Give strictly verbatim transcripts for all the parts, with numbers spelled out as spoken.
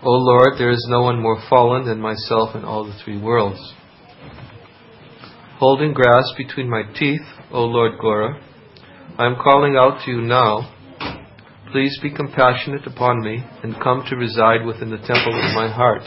O Lord, there is no one more fallen than myself in all the three worlds. Holding grass between my teeth, O Lord Gora, I am calling out to you now. Please be compassionate upon me and come to reside within the temple of my heart.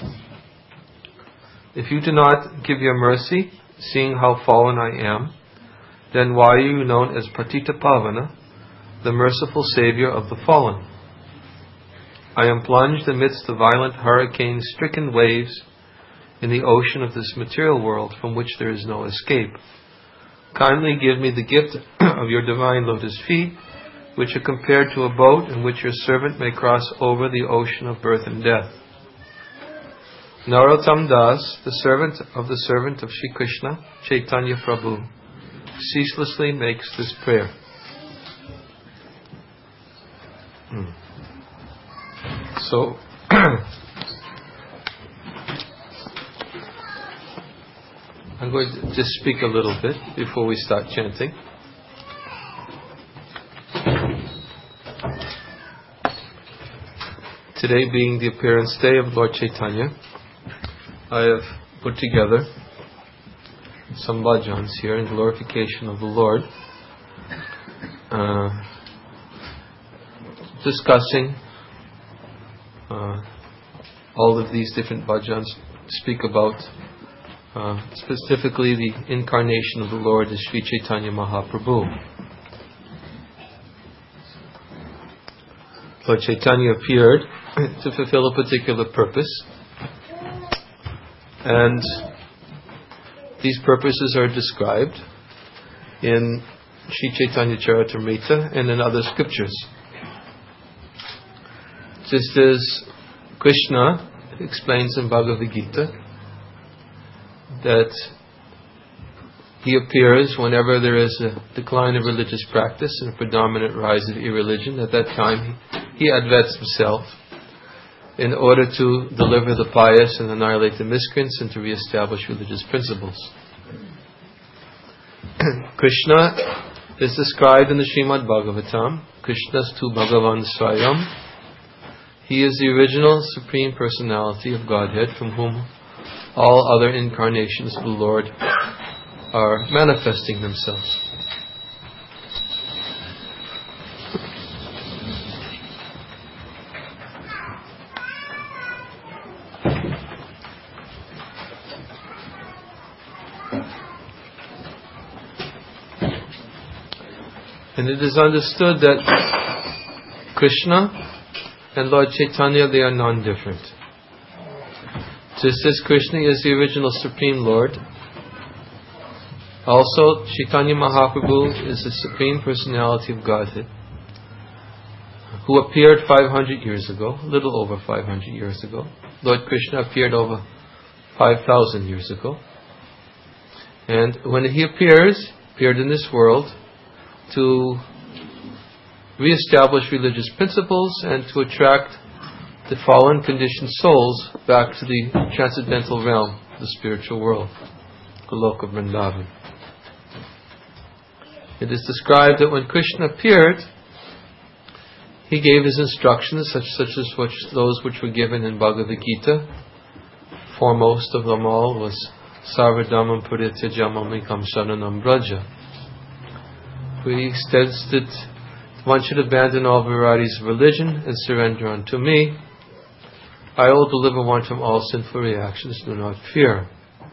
If you do not give your mercy, seeing how fallen I am, then why are you known as Patita Pavana, the merciful Savior of the fallen? I am plunged amidst the violent hurricane-stricken waves in the ocean of this material world from which there is no escape. Kindly give me the gift of your divine lotus feet, which are compared to a boat in which your servant may cross over the ocean of birth and death. Narottam Das, the servant of the servant of Shri Krishna, Chaitanya Prabhu, ceaselessly makes this prayer. Hmm. So, I'm going to just speak a little bit before we start chanting. Today being the appearance day of Lord Chaitanya, I have put together some bhajans here in glorification of the Lord, uh, discussing uh, all of these different bhajans speak about uh, specifically the incarnation of the Lord as Sri Chaitanya Mahaprabhu. Lord Chaitanya appeared to fulfill a particular purpose, and these purposes are described in Sri Chaitanya Charitamrita and in other scriptures. Just as Krishna explains in Bhagavad Gita that he appears whenever there is a decline of religious practice and a predominant rise of irreligion. At that time he, he advests himself in order to deliver the pious and annihilate the miscreants and to re-establish religious principles. Krishna is described in the Srimad Bhagavatam, Krishna's tu Bhagavan Swayam. He is the original Supreme Personality of Godhead from whom all other incarnations of the Lord are manifesting themselves. And it is understood that Krishna and Lord Chaitanya, they are non-different. Just as Krishna is the original Supreme Lord, also Chaitanya Mahaprabhu is the Supreme Personality of Godhead, who appeared five hundred years ago, a little over five hundred years ago. Lord Krishna appeared over five thousand years ago. And when he appears, appeared in this world to re-establish religious principles and to attract the fallen conditioned souls back to the transcendental realm, the spiritual world, Goloka Vrindavan. It is described that when Krishna appeared, he gave his instructions, such, such as which, those which were given in Bhagavad Gita. Foremost of them all was Sarvadhamam Purityajam Mamekam Sharanam Braja. Where he states that one should abandon all varieties of religion and surrender unto me. I will deliver one from all sinful reactions, do not fear.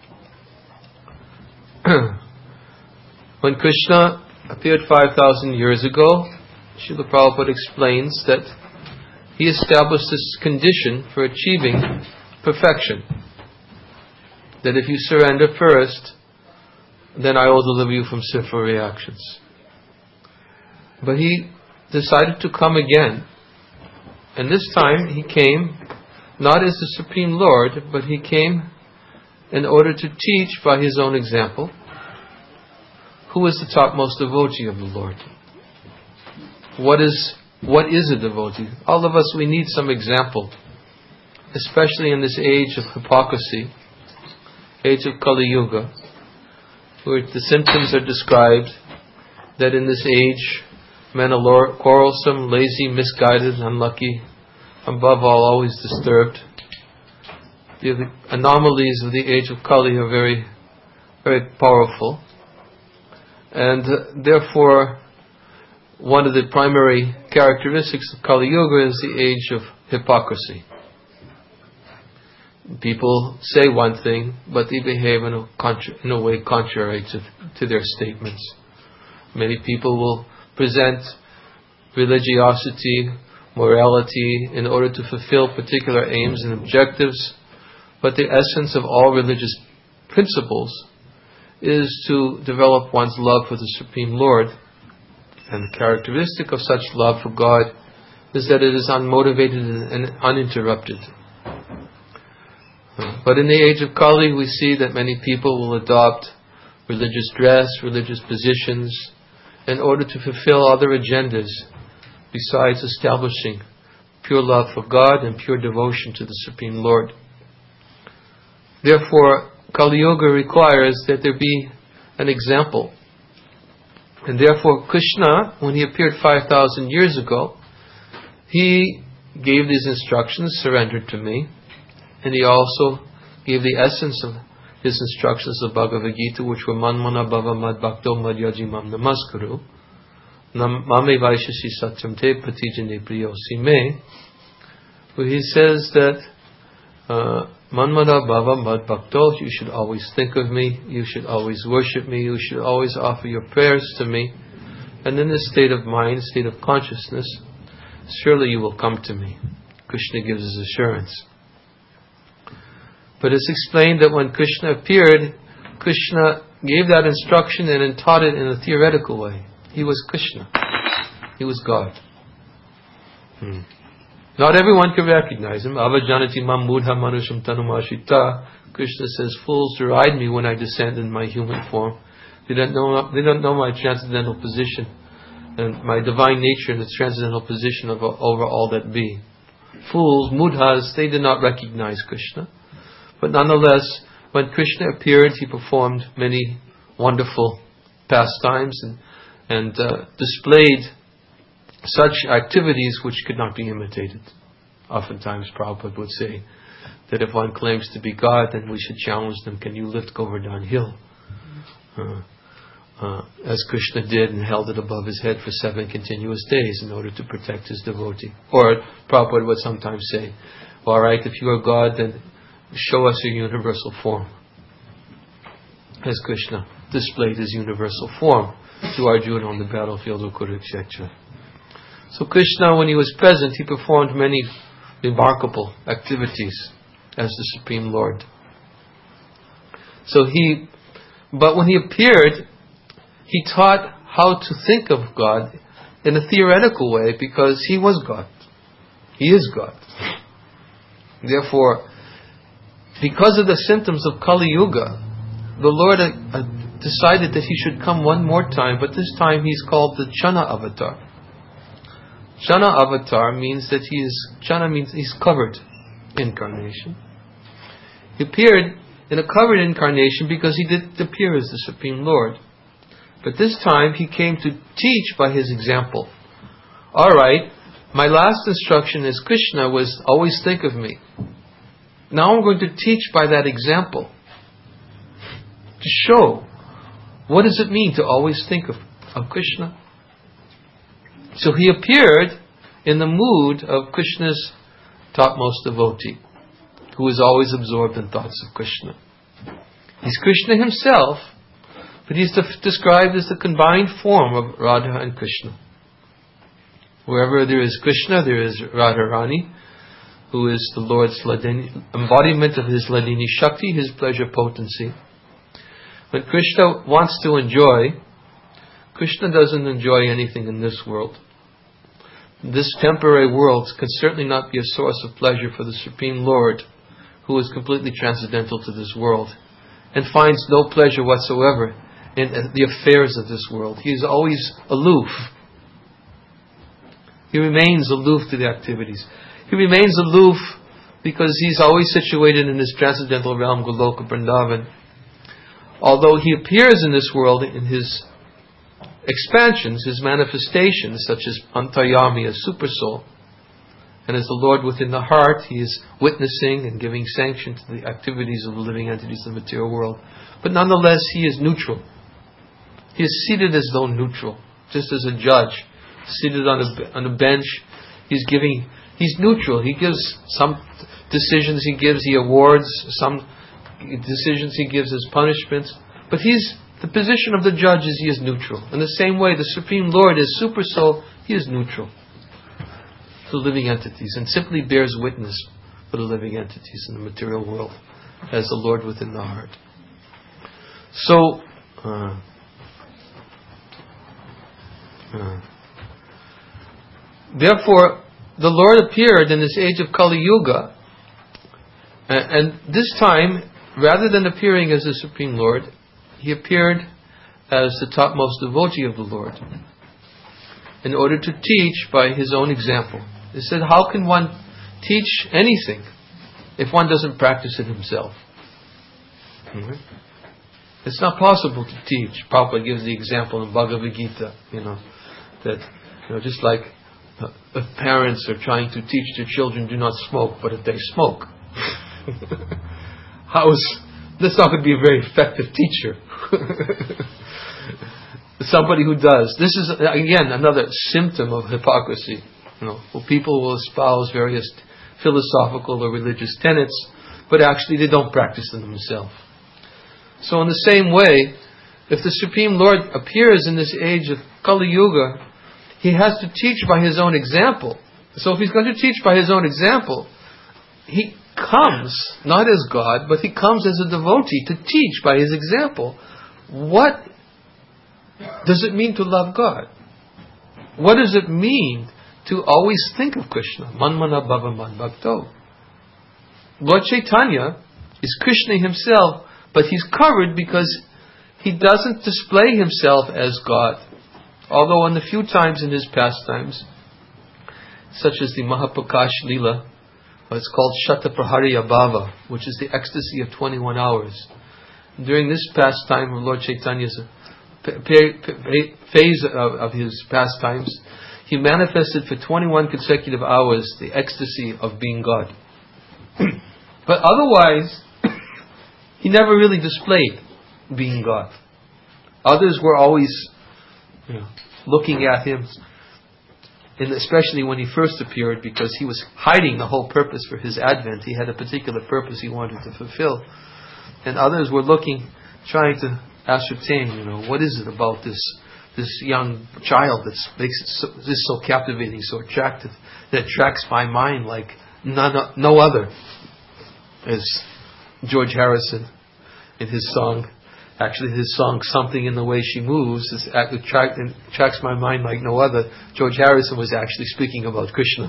When Krishna appeared five thousand years ago, Srila Prabhupada explains that he established this condition for achieving perfection. That if you surrender first, then I will deliver you from sinful reactions. But he decided to come again. And this time he came not as the Supreme Lord, but he came in order to teach by his own example who is the topmost devotee of the Lord. What is what is a devotee? All of us, we need some example, especially in this age of hypocrisy, age of Kali Yuga, where the symptoms are described that in this age men are quarrelsome, lazy, misguided, unlucky, above all always disturbed, the anomalies of the age of Kali are very, very powerful. And uh, therefore, one of the primary characteristics of Kali Yuga is the age of hypocrisy. People say one thing, but they behave in a, contra- in a way contrary to, to their statements. Many people will present religiosity, morality, in order to fulfill particular aims and objectives, but the essence of all religious principles is to develop one's love for the Supreme Lord. And the characteristic of such love for God is that it is unmotivated and uninterrupted. But in the age of Kali, we see that many people will adopt religious dress, religious positions, in order to fulfill other agendas besides establishing pure love for God and pure devotion to the Supreme Lord. Therefore, Kali Yuga requires that there be an example. And therefore, Krishna, when he appeared five thousand years ago, he gave these instructions, surrendered to me, and he also gave the essence of his instructions of Bhagavad Gita, which were Manmana Bhava Mad Bhakto Mad Yajimam Namaskuru, Mame Vaishasi Satyam Te Patijane Priyosi Me, where he says that uh, Manmana Bhava Mad Bhakto, you should always think of me, you should always worship me, you should always offer your prayers to me, and in this state of mind, state of consciousness, surely you will come to me. Krishna gives his assurance. But it's explained that when Krishna appeared, Krishna gave that instruction and then taught it in a theoretical way. He was Krishna. He was God. Hmm. Not everyone can recognize him. Avajanati mam mudha manusham tanumashita. Krishna says, fools deride me when I descend in my human form. They don't know, they don't know my transcendental position and my divine nature and the transcendental position of, over all that be. Fools, mudhas, they did not recognize Krishna. But nonetheless, when Krishna appeared, he performed many wonderful pastimes and, and uh, displayed such activities which could not be imitated. Oftentimes Prabhupada would say that if one claims to be God, then we should challenge them, can you lift Govardhan Hill? Uh, uh, as Krishna did and held it above his head for seven continuous days in order to protect his devotee. Or Prabhupada would sometimes say, all right, if you are God, then show us your universal form. As Krishna displayed his universal form to Arjuna on the battlefield of Kurukshetra. So Krishna, when he was present, he performed many remarkable activities as the Supreme Lord. So he, but when he appeared, he taught how to think of God in a theoretical way because he was God. He is God. Therefore, because of the symptoms of Kali Yuga, the Lord uh, uh, decided that he should come one more time, but this time he's called the Chana Avatar. Chana Avatar means that he is, Chana means he's covered incarnation. He appeared in a covered incarnation because he did appear as the Supreme Lord. But this time he came to teach by his example. Alright, my last instruction as Krishna was always think of me. Now I'm going to teach by that example. To show what does it mean to always think of, of Krishna. So he appeared in the mood of Krishna's topmost devotee, who is always absorbed in thoughts of Krishna. He's Krishna himself, but he's def- described as the combined form of Radha and Krishna. Wherever there is Krishna, there is Radharani, who is the Lord's Ladini, embodiment of his Ladini Shakti, his pleasure potency. When Krishna wants to enjoy, Krishna doesn't enjoy anything in this world. This temporary world can certainly not be a source of pleasure for the Supreme Lord, who is completely transcendental to this world, and finds no pleasure whatsoever in the affairs of this world. He is always aloof. He remains aloof to the activities. He remains aloof because he's always situated in his transcendental realm, Goloka Vrindavan. Although he appears in this world in his expansions, his manifestations, such as Antaryami, a super soul, And as the Lord within the heart, He is witnessing and giving sanction to the activities of the living entities in the material world. But nonetheless, He is neutral. He is seated as though neutral, just as a judge seated on a, on a bench. He's giving, He's neutral. He gives some decisions, He gives, He awards some decisions, He gives as punishments. But He's, the position of the judge is He is neutral. In the same way, the Supreme Lord is Super Soul, He is neutral to living entities and simply bears witness for the living entities in the material world as the Lord within the heart. So, uh, uh, therefore, the Lord appeared in this age of Kali Yuga, and, and this time, rather than appearing as the Supreme Lord, He appeared as the topmost devotee of the Lord, in order to teach by His own example. He said, how can one teach anything if one doesn't practice it himself? Mm-hmm. It's not possible to teach. Prabhupada gives the example in Bhagavad Gita, you know, that, you know, just like uh, if parents are trying to teach their children do not smoke, but if they smoke, how is that's not going to be a very effective teacher. Somebody who does. This is, again, another symptom of hypocrisy. You know, well, people will espouse various philosophical or religious tenets, but actually they don't practice them themselves. So in the same way, if the Supreme Lord appears in this age of Kali Yuga, He has to teach by His own example. So if He's going to teach by His own example, He comes, not as God, but He comes as a devotee to teach by His example. What does it mean to love God? What does it mean to always think of Krishna? Manmana bhavaman bhakto. Lord Chaitanya is Krishna Himself, but He's covered because He doesn't display Himself as God. Although in the few times in His pastimes, such as the Mahaprakash Leela, it's called Shataprahariya Bhava, which is the ecstasy of twenty-one hours. During this pastime of Lord Chaitanya's phase of, of His pastimes, He manifested for twenty-one consecutive hours the ecstasy of being God. But otherwise, He never really displayed being God. Others were always, you know, looking at Him, and especially when He first appeared, because He was hiding the whole purpose for His advent. He had a particular purpose He wanted to fulfill. And others were looking, trying to ascertain, you know, what is it about this this young child that makes it so, this so captivating, so attractive, that attracts my mind like none, no other. As George Harrison, in his song, actually his song "Something in the Way She Moves" is, attract, attracts my mind like no other. George Harrison was actually speaking about Krishna.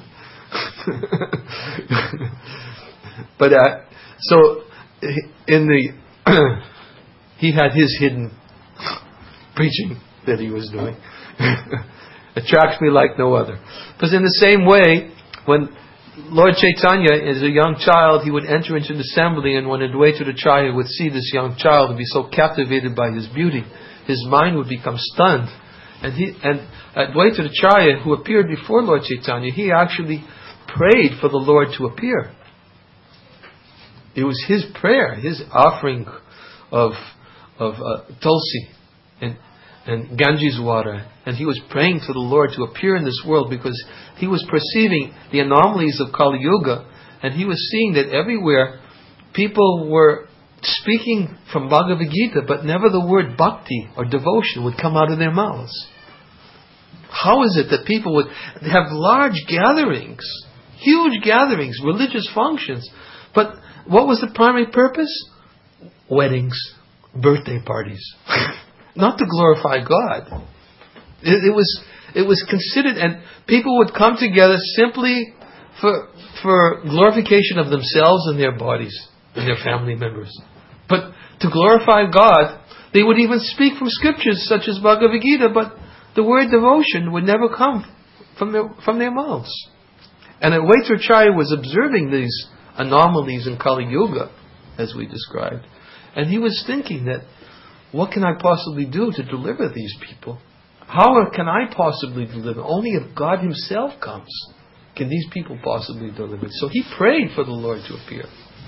But uh, so in the he had his hidden preaching that he was doing. Attracts me like no other. Because in the same way, when Lord Chaitanya, as a young child, he would enter into an assembly, and when Advaita Acharya would see this young child and be so captivated by his beauty, his mind would become stunned. And he and Advaita Acharya, who appeared before Lord Chaitanya, he actually prayed for the Lord to appear. It was his prayer, his offering of of uh, tulsi and and Ganges water, and he was praying to the Lord to appear in this world, because he was perceiving the anomalies of Kali Yuga, and he was seeing that everywhere people were speaking from Bhagavad Gita, but never the word bhakti or devotion would come out of their mouths. How is it that people would have large gatherings, huge gatherings, religious functions, but what was the primary purpose? Weddings, birthday parties. Not to glorify God. It, it was it was considered, and people would come together simply for for glorification of themselves and their bodies and their family members. But to glorify God, they would even speak from scriptures such as Bhagavad Gita, but the word devotion would never come from their from their mouths. And Advaita Acharya was observing these anomalies in Kali Yuga, as we described, and he was thinking that, what can I possibly do to deliver these people? How can I possibly deliver? Only if God Himself comes. can these people possibly deliver it? So he prayed for the Lord to appear.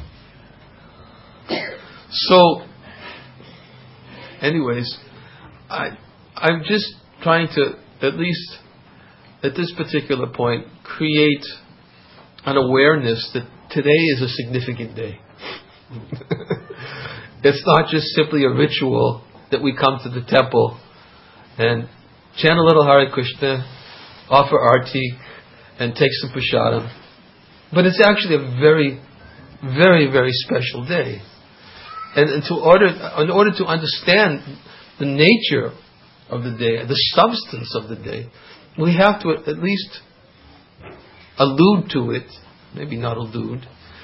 So, anyways, I, I'm just trying to, at least at this particular point, create an awareness that today is a significant day. It's not just simply a ritual that we come to the temple and chant a little Hare Krishna, offer arti, and take some prasadam. But it's actually a very, very, very special day. And, and to order, in order to understand the nature of the day, the substance of the day, we have to at least allude to it, maybe not allude,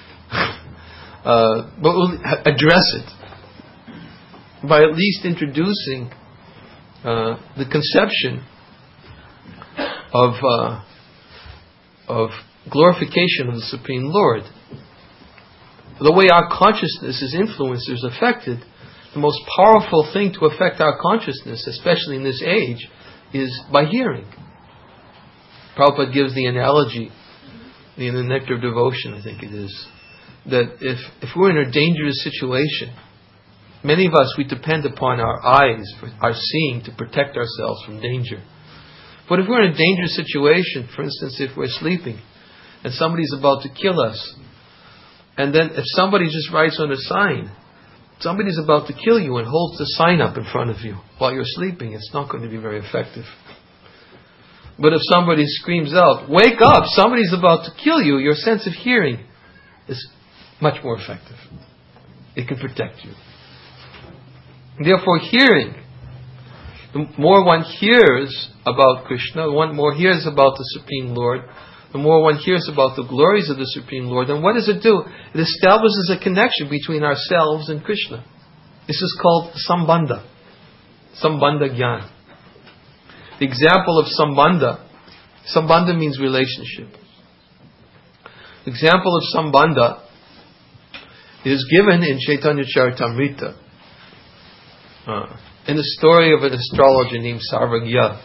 uh, but we'll address it by at least introducing uh, the conception of uh, of glorification of the Supreme Lord. The way our consciousness is influenced, is affected, the most powerful thing to affect our consciousness, especially in this age, is by hearing. Prabhupada gives the analogy in the Nectar of Devotion, I think it is, that if, if we're in a dangerous situation, many of us, we depend upon our eyes, for our seeing, to protect ourselves from danger. But if we're in a dangerous situation, for instance, if we're sleeping, and somebody's about to kill us, and then if somebody just writes on a sign, somebody's about to kill you and holds the sign up in front of you while you're sleeping, it's not going to be very effective. But if somebody screams out, "Wake up, somebody's about to kill you," your sense of hearing is much more effective. It can protect you. Therefore, hearing, the more one hears about Krishna, the one more hears about the Supreme Lord, the more one hears about the glories of the Supreme Lord, then what does it do? It establishes a connection between ourselves and Krishna. This is called Sambandha. Sambandha Gyan. The example of Sambandha, Sambandha means relationship. The example of Sambandha is given in Chaitanya Charitamrita, uh, in the story of an astrologer named Sarvagya.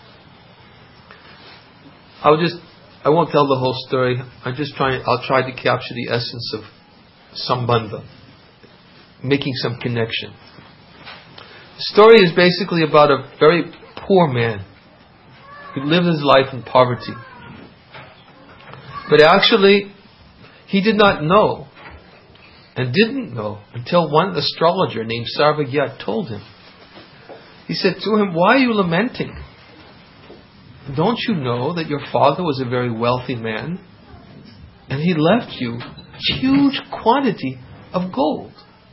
I'll just, I won't tell the whole story. I'm just trying, I'll try to capture the essence of Sambandha, making some connection. The story is basically about a very poor man who lived his life in poverty. But actually, he did not know and didn't know until one astrologer named Sarvagya told him. He said to him, "Why are you lamenting? Don't you know that your father was a very wealthy man and he left you a huge quantity of gold,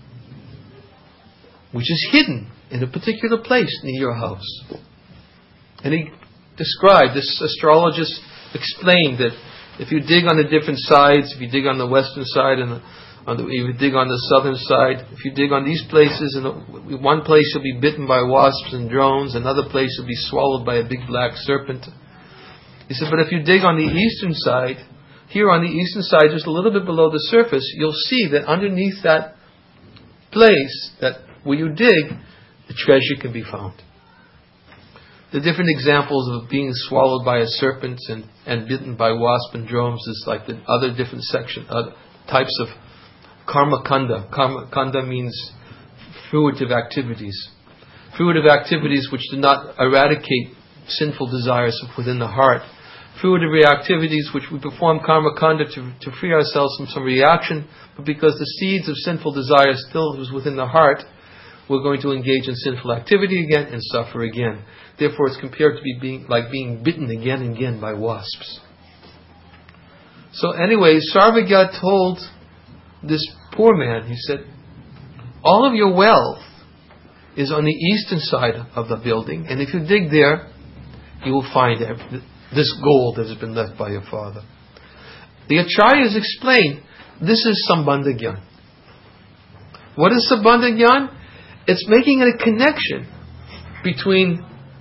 which is hidden in a particular place near your house?" And he described, this astrologist explained that if you dig on the different sides, if you dig on the western side and the, on the, if you dig on the southern side, if you dig on these places, and one place you'll be bitten by wasps and drones, another place you'll be swallowed by a big black serpent. He said, but if you dig on the eastern side, here on the eastern side, just a little bit below the surface, you'll see that underneath that place, that where you dig, the treasure can be found. The different examples of being swallowed by a serpent and, and bitten by wasp and drones is like the other different section, other types of karma kanda. Karma kanda means fruitive activities. Fruitive activities which do not eradicate sinful desires within the heart. Fruitive activities which we perform karma kanda to, to free ourselves from some reaction, but because the seeds of sinful desire still is within the heart, we're going to engage in sinful activity again and suffer again. Therefore, it's compared to be being like being bitten again and again by wasps. So anyway, Sarvagya told this poor man, he said, all of your wealth is on the eastern side of the building, and if you dig there, you will find this gold that has been left by your father. The Acharyas explain, this is Sambandha Gyan. What is Sambandha Gyan? It's making a connection between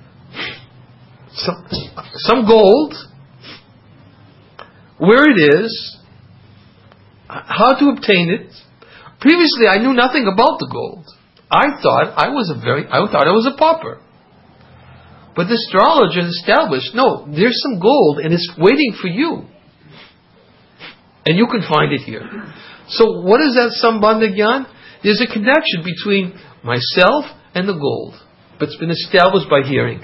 some, some gold, where it is, how to obtain it. Previously, I knew nothing about the gold. I thought I was a very, I thought I was a pauper. But the astrologer established, no, there's some gold and it's waiting for you And you can find it here. So what is that Sambandha Gyan? There's a connection between myself and the gold. But it's been established by hearing.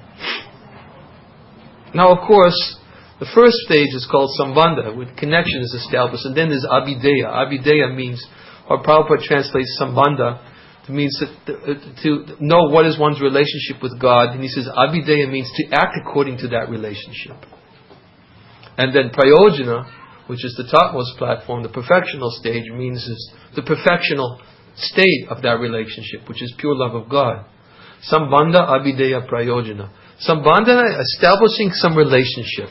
Now, of course, the first stage is called Sambandha, where connection is established. And then there's Abhideya. Abhideya means, or Prabhupada translates Sambandha, it means that, to know what is one's relationship with God. And he says Abhideya means to act according to that relationship. And then Prayojana, which is the topmost platform, the perfectional stage, means is the perfectional state of that relationship, which is pure love of God. Sambandha, Abhideya, Prayojana. Sambandha, establishing some relationship.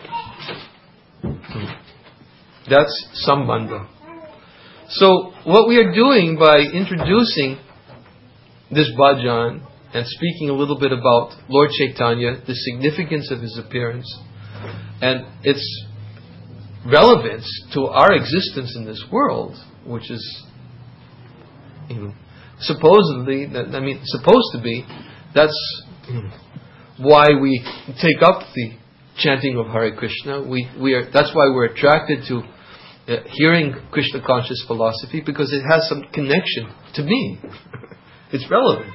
That's Sambandha. So, what we are doing by introducing this bhajan and speaking a little bit about Lord Chaitanya, the significance of his appearance, and its relevance to our existence in this world, which is, you know, supposedly, I mean, supposed to be, that's why we take up the chanting of Hare Krishna. We we are that's why we're attracted to uh, hearing Krishna conscious philosophy, because it has some connection to me. It's relevant.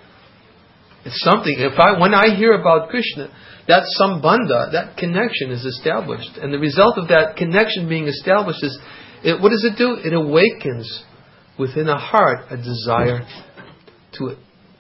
It's something. If I when I hear about Krishna, that sambandha, that connection is established, and the result of that connection being established is, it, what does it do? It awakens within a heart a desire to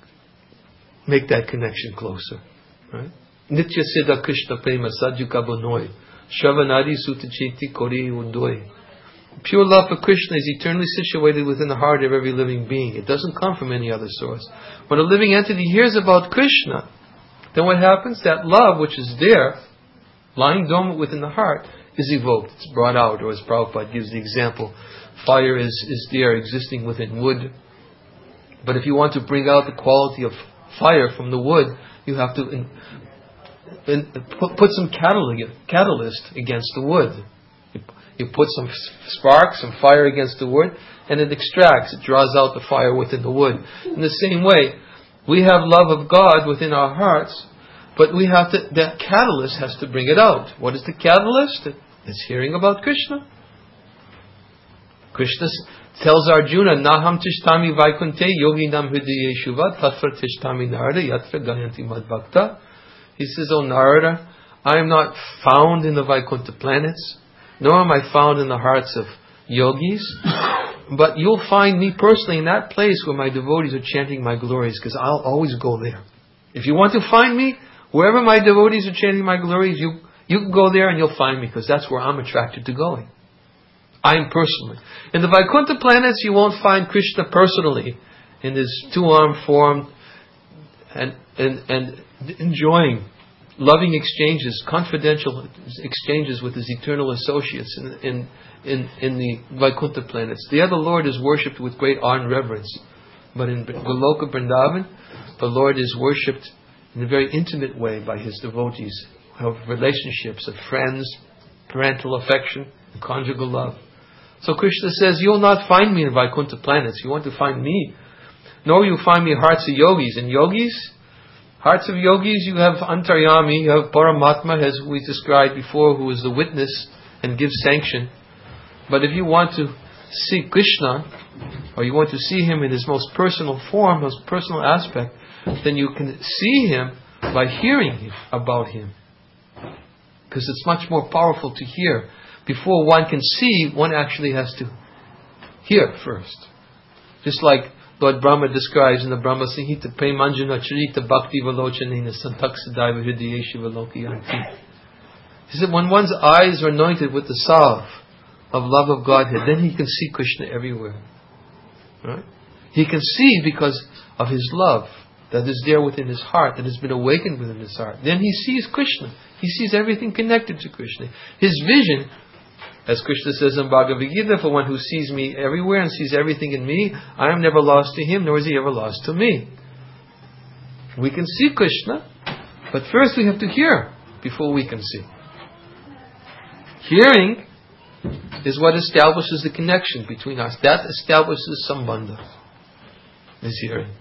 make that connection closer. Right? Nitya Siddha Krishna Prema Sadhuka Bonoi Shravanadi Sutachiti Kori Undoi. Pure love for Krishna is eternally situated within the heart of every living being. It doesn't come from any other source. When a living entity hears about Krishna, then what happens? That love which is there, lying dormant within the heart, is evoked. It's brought out, or as Prabhupada gives the example, fire is, is there existing within wood. But if you want to bring out the quality of fire from the wood, you have to in, in, put, put some catalyst, catalyst against the wood. You, you put some spark, some fire against the wood, and it extracts, it draws out the fire within the wood. In the same way, we have love of God within our hearts, but we have to, that catalyst has to bring it out. What is the catalyst? It's hearing about Krishna. Krishna tells Arjuna, Naham tishtami vaikunte yoginam hridayeshuva tatvar tishtami narada yatra gayanti madbhakta. He says, O Narada, I am not found in the Vaikuntha planets, nor am I found in the hearts of yogis, but you'll find me personally in that place where my devotees are chanting my glories, because I'll always go there. If you want to find me, wherever my devotees are chanting my glories, you, you can go there and you'll find me, because that's where I'm attracted to going. I am personally. In the Vaikuntha planets, you won't find Krishna personally in his two-armed form and, and, and enjoying loving exchanges, confidential exchanges with his eternal associates in, in, in, in the Vaikuntha planets. The other Lord is worshipped with great awe and reverence. But in Goloka Vrindavan, the Lord is worshipped in a very intimate way by his devotees, who have relationships of friends, parental affection, and conjugal love. So Krishna says, you will not find me in Vaikuntha planets. You want to find me. Nor will you find me in hearts of yogis. And yogis, hearts of yogis, you have Antaryami, you have Paramatma, as we described before, who is the witness and gives sanction. But if you want to see Krishna, or you want to see him in his most personal form, most personal aspect, then you can see him by hearing him, about him. Because it's much more powerful to hear. Before one can see, one actually has to hear first. Just like Lord Brahma describes in the Brahma Samhita, Premanjana Charita Bhakti Valochanena Santaksadaiva Hridayesha Valokiyanti. He said, when one's eyes are anointed with the salve of love of Godhead, then he can see Krishna everywhere. Right? He can see because of his love that is there within his heart, that has been awakened within his heart. Then he sees Krishna. He sees everything connected to Krishna. His vision, as Krishna says in Bhagavad Gita, for one who sees me everywhere and sees everything in me, I am never lost to him, nor is he ever lost to me. We can see Krishna, but first we have to hear before we can see. Hearing is what establishes the connection between us. That establishes sambandha, is hearing.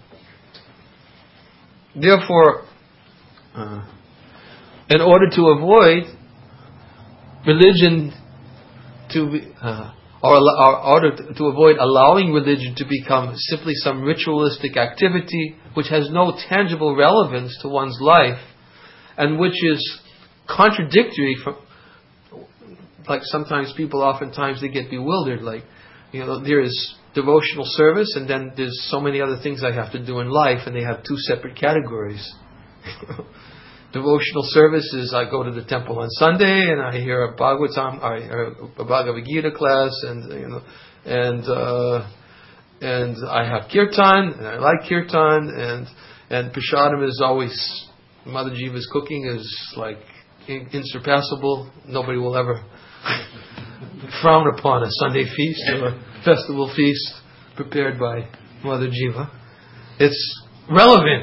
Therefore, uh, in order to avoid religion to be, uh, or, or order to avoid allowing religion to become simply some ritualistic activity which has no tangible relevance to one's life and which is contradictory from, like sometimes people oftentimes they get bewildered, like, you know, there is devotional service and then there's so many other things I have to do in life and they have two separate categories. Devotional service is I go to the temple on Sunday and I hear a Bhagavatam, I hear a Bhagavad Gita class, and you know, and uh, and I have kirtan and I like kirtan, and and prasadam is always Mother Jiva's cooking is like insurpassable. Nobody will ever frown upon a Sunday feast or a festival feast prepared by Mother Jiva. It's relevant.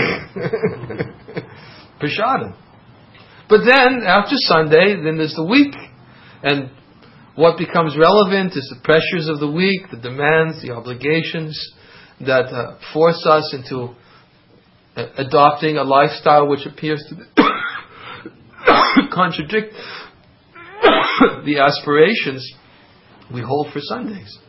Prasadam. But then, after Sunday, then there's the week. And what becomes relevant is the pressures of the week, the demands, the obligations that uh, force us into uh, adopting a lifestyle which appears to contradict the aspirations we hold for Sundays.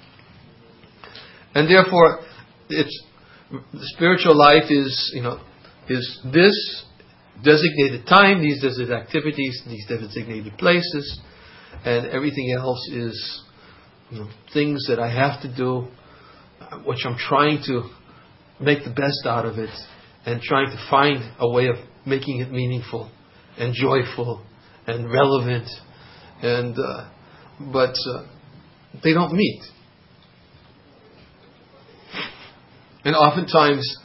And therefore, it's the spiritual life is, you know, is this designated time, these designated activities, these designated places, and everything else is, you know, things that I have to do, which I'm trying to make the best out of it, and trying to find a way of making it meaningful and joyful and relevant, and uh, but uh, they don't meet. And oftentimes,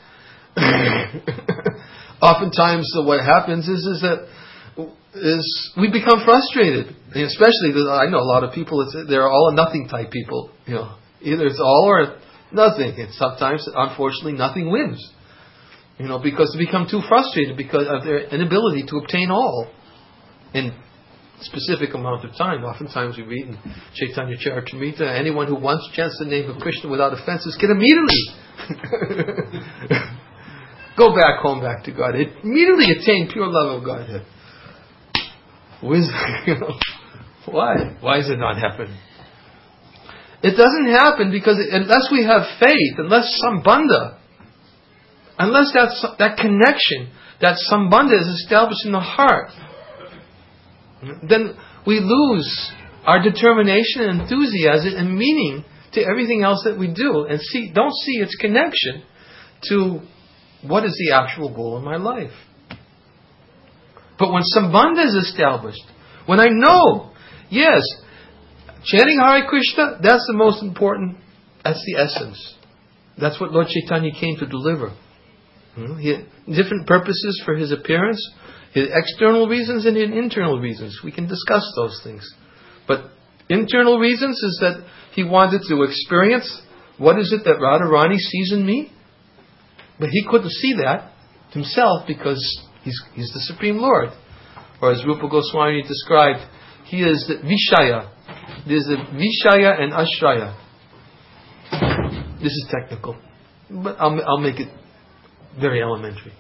oftentimes uh, what happens is is that is we become frustrated, and especially I know a lot of people. It's, they're all nothing type people. You know, either it's all or nothing. And sometimes, unfortunately, nothing wins. You know, because they become too frustrated because of their inability to obtain all in a specific amount of time. Oftentimes we read in Chaitanya Charitamrita, anyone who once chants the name of Krishna without offenses can immediately go back home, back to God. It immediately attain pure love of Godhead. Wisdom, you know, why? Why does it not happen? It doesn't happen because it, unless we have faith, unless sambandha, unless that that connection, that sambandha is established in the heart, then we lose our determination and enthusiasm and meaning to everything else that we do, and see don't see its connection to what is the actual goal of my life. But when sambandha is established, when I know, yes, chanting Hare Krishna, that's the most important, that's the essence. That's what Lord Chaitanya came to deliver. He had different purposes for his appearance, his external reasons and his internal reasons. We can discuss those things. But internal reasons is that he wanted to experience what is it that Radharani sees in me. But he couldn't see that himself because he's, he's the Supreme Lord. Or as Rupa Goswami described, he is the Vishaya. There's the Vishaya and Ashraya. This is technical, but I'll, I'll make it very elementary.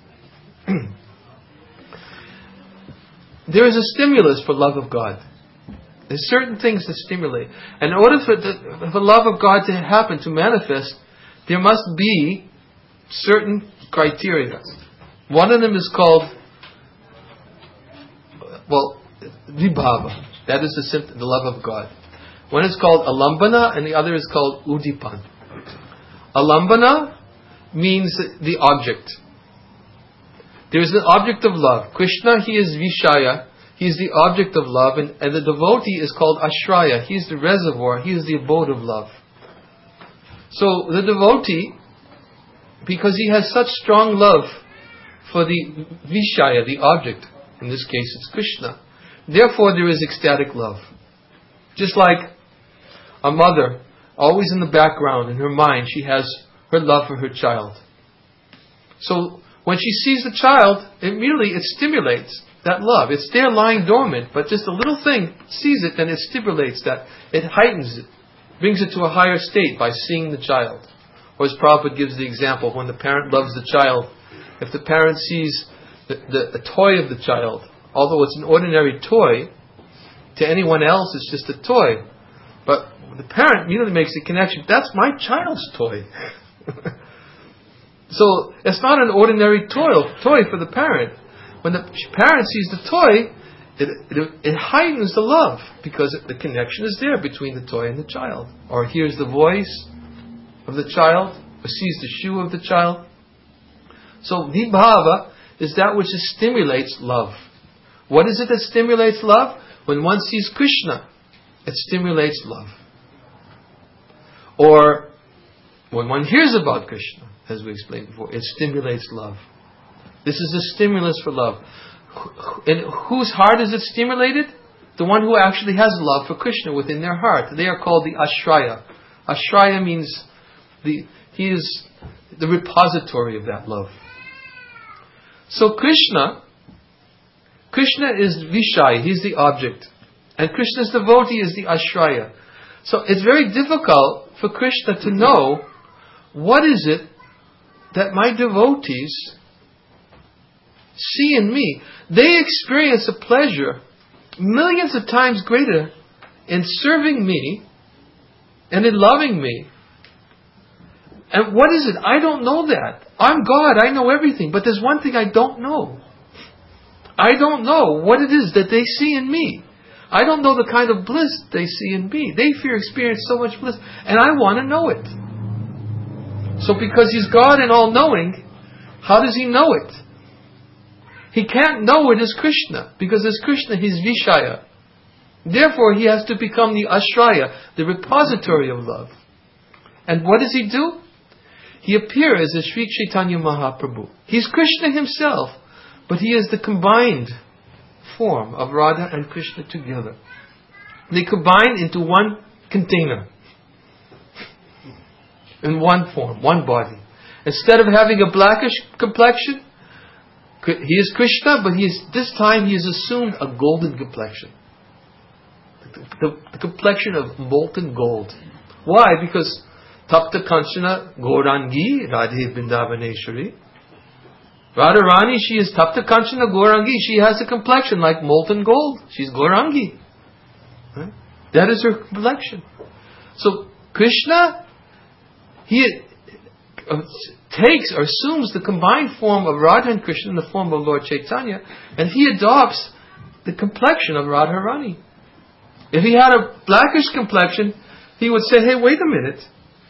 There is a stimulus for love of God. There's certain things that stimulate. And in order for the, for the love of God to happen, to manifest, there must be certain criteria. One of them is called, well, vibhava. That is the, symptom, the love of God. One is called alambana and the other is called udipan. Alambana means the object. There is an object of love. Krishna, he is Vishaya. He is the object of love. And, and the devotee is called Ashraya. He is the reservoir. He is the abode of love. So the devotee, because he has such strong love for the Vishaya, the object, in this case it's Krishna, therefore there is ecstatic love. Just like a mother, always in the background, in her mind, she has her love for her child. So when she sees the child, immediately it stimulates that love. It's there lying dormant, but just a little thing sees it and it stimulates that. It heightens it, brings it to a higher state by seeing the child. Or as Prabhupada gives the example, when the parent loves the child, if the parent sees the, the, the toy of the child, although it's an ordinary toy, To anyone else, it's just a toy. But the parent immediately makes a connection. That's my child's toy. So it's not an ordinary toy, toy for the parent. When the parent sees the toy, it, it, it heightens the love because the connection is there between the toy and the child. Or hears the voice of the child, or sees the shoe of the child. So vibhava is that which stimulates love. What is it that stimulates love? When one sees Krishna, it stimulates love. Or when one hears about Krishna, as we explained before, it stimulates love. This is a stimulus for love. And whose heart is it stimulated? The one who actually has love for Krishna within their heart. They are called the Ashraya. Ashraya means the he is the repository of that love. So Krishna, Krishna is Vishai, he's the object. And Krishna's devotee is the Ashraya. So it's very difficult for Krishna to know what is it that my devotees see in me. They experience a pleasure millions of times greater in serving me and in loving me. And what is it? I don't know that. I'm God, I know everything. But there's one thing I don't know. I don't know what it is that they see in me. I don't know the kind of bliss they see in me. They fear experience so much bliss, and I want to know it. So because He's God and all-knowing, how does He know it? He can't know it as Krishna, because as Krishna He's Vishaya. Therefore He has to become the Ashraya, the repository of love. And what does He do? He appears as Sri Chaitanya Mahaprabhu. He's Krishna Himself, but He is the combined form of Radha and Krishna together. They combine into one container, in one form, one body. Instead of having a blackish complexion, He is Krishna, but he is, this time He has assumed a golden complexion. The, the, the complexion of molten gold. Why? Because Tapta Kanchana Gaurangi Radhe Vrindavaneshwari. Radharani, she is Tapta Kanchana Gaurangi. She has a complexion like molten gold. She's Gaurangi. Right? That is her complexion. So Krishna, He uh, takes or assumes the combined form of Radha and Krishna in the form of Lord Chaitanya, and He adopts the complexion of Radharani. If He had a blackish complexion, He would say, hey, wait a minute.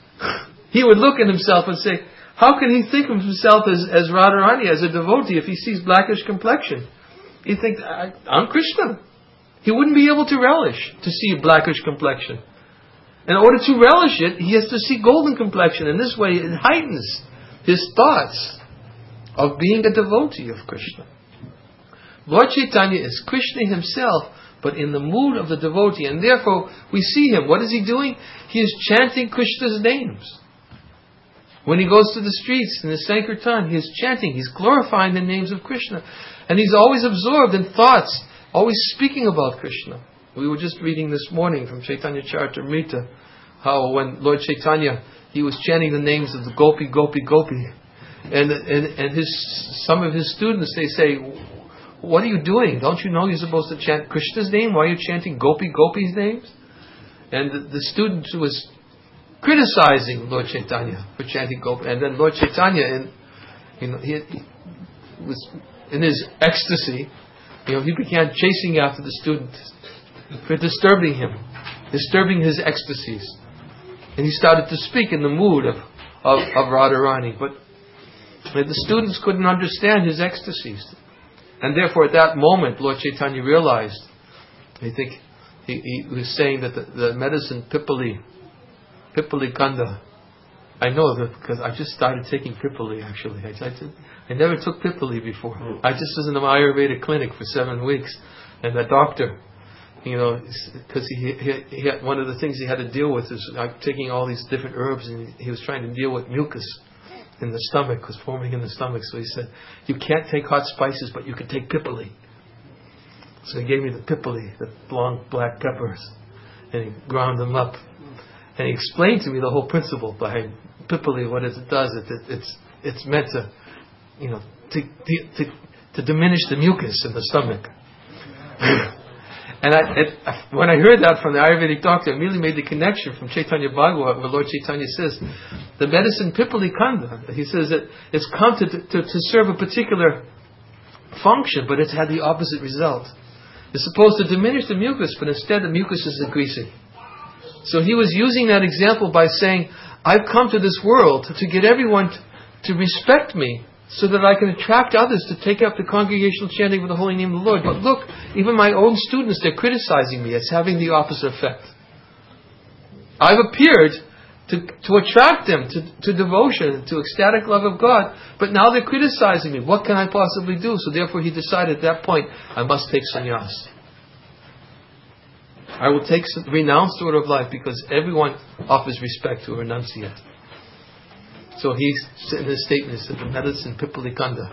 He would look at Himself and say, how can He think of Himself as, as Radharani, as a devotee, if He sees blackish complexion? He'd think, I'm Krishna. He wouldn't be able to relish to see a blackish complexion. In order to relish it, he has to see golden complexion. In this way, it heightens his thoughts of being a devotee of Krishna. Lord Chaitanya is Krishna Himself, but in the mood of the devotee. And therefore, we see Him. What is He doing? He is chanting Krishna's names. When He goes to the streets in the Sankirtan, He is chanting. He's glorifying the names of Krishna. And He's always absorbed in thoughts, always speaking about Krishna. We were just reading this morning from Chaitanya Charitamrita how when Lord Chaitanya, He was chanting the names of the Gopi, Gopi, Gopi. And, and, and his, some of His students, they say, what are you doing? Don't you know you're supposed to chant Krishna's name? Why are you chanting Gopi, Gopi's names? And the, the student was criticizing Lord Chaitanya for chanting Gopi. And then Lord Chaitanya, in, you know, he, he was in his ecstasy, you know, he began chasing after the student for disturbing him, disturbing his ecstasies. And he started to speak in the mood of, of, of Radharani. But the students couldn't understand his ecstasies. And therefore at that moment, Lord Chaitanya realized, I think he, he was saying that the, the medicine Pipali, Pipali Kanda, I know that because I just started taking Pipali actually. I, I, did, I never took Pipali before. I just was in an Ayurveda clinic for seven weeks. And the doctor, you know, because he, he, he had, one of the things he had to deal with is uh, taking all these different herbs, and he was trying to deal with mucus in the stomach, was forming in the stomach. So he said, you can't take hot spices, but you can take Pipali. So he gave me the Pipali, the long black peppers, and he ground them up. And he explained to me the whole principle behind Pipali, what it does. It, it, it's it's meant to, you know, to, to, to diminish the mucus in the stomach. And I, it, when I heard that from the Ayurvedic doctor, I immediately made the connection from Chaitanya Bhagavat, where Lord Chaitanya says, the medicine Pipali Kanda, he says that it's come to, to, to serve a particular function, but it's had the opposite result. It's supposed to diminish the mucus, but instead the mucus is increasing. So he was using that example by saying, I've come to this world to get everyone to, to respect me, so that I can attract others to take up the congregational chanting of the holy name of the Lord. But look, even my own students, they're criticizing me. It's having the opposite effect. I've appeared to, to attract them to, to devotion, to ecstatic love of God, but now they're criticizing me. What can I possibly do? So therefore he decided at that point, I must take sannyas. I will take renounce the order of life because everyone offers respect to a renunciate. So he's in his statement, he said, the medicine Pipali Kanda.